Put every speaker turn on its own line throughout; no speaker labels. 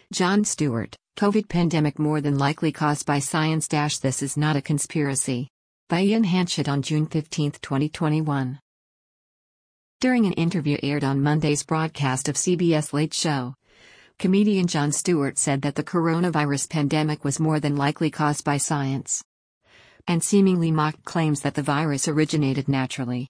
Jon Stewart, COVID pandemic more than likely caused by science. This is not a conspiracy. By Ian Hanchett on June 15, 2021. During an interview aired on Monday's broadcast of CBS Late Show, comedian Jon Stewart said that the coronavirus pandemic was more than likely caused by science, and seemingly mocked claims that the virus originated naturally.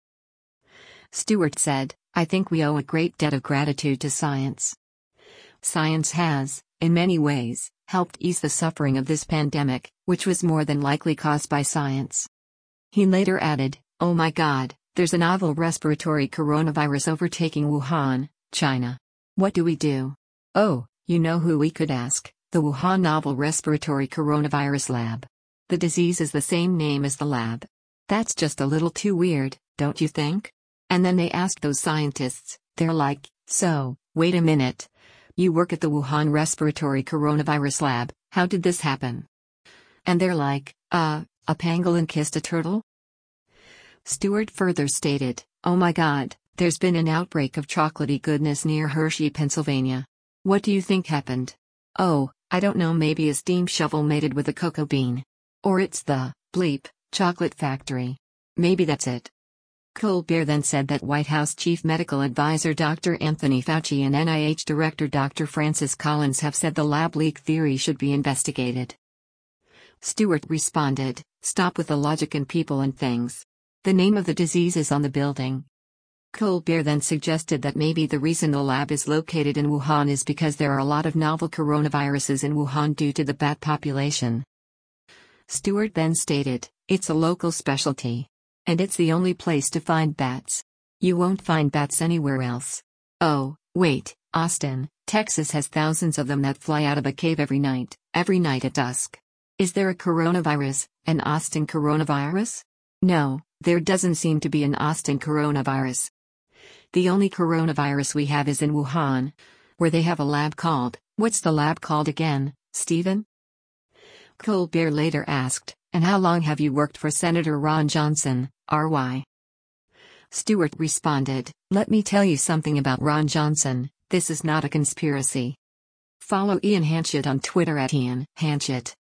Stewart said, "I think we owe a great debt of gratitude to science. Science has, in many ways, helped ease the suffering of this pandemic, which was more than likely caused by science." He later added, "Oh my God, there's a novel respiratory coronavirus overtaking Wuhan, China. What do we do? Oh, you know who we could ask, the Wuhan Novel Respiratory Coronavirus Lab. The disease is the same name as the lab. That's just a little too weird, don't you think?" And then they asked those scientists, they're like, "So, wait a minute. You work at the Wuhan Respiratory Coronavirus Lab, how did this happen?" And they're like, a pangolin kissed a turtle?" Stewart further stated, "Oh my God, there's been an outbreak of chocolatey goodness near Hershey, Pennsylvania. What do you think happened? Oh, I don't know, maybe a steam shovel mated with a cocoa bean. Or it's the, bleep, chocolate factory. Maybe that's it." Colbert then said that White House Chief Medical Advisor Dr. Anthony Fauci and NIH Director Dr. Francis Collins have said the lab leak theory should be investigated. Stewart responded, "Stop with the logic and people and things. The name of the disease is on the building." Colbert then suggested that maybe the reason the lab is located in Wuhan is because there are a lot of novel coronaviruses in Wuhan due to the bat population. Stewart then stated, "It's a local specialty. And it's the only place to find bats. You won't find bats anywhere else. Oh, wait, Austin, Texas has thousands of them that fly out of a cave every night at dusk. Is there a coronavirus, an Austin coronavirus? No, there doesn't seem to be an Austin coronavirus. The only coronavirus we have is in Wuhan, where they have a lab called, what's the lab called again, Stephen?" Colbert later asked, "And how long have you worked for Senator Ron Johnson, RY?" Stewart responded, "Let me tell you something about Ron Johnson, this is not a conspiracy." Follow Ian Hanchett on Twitter at Ian Hanchett.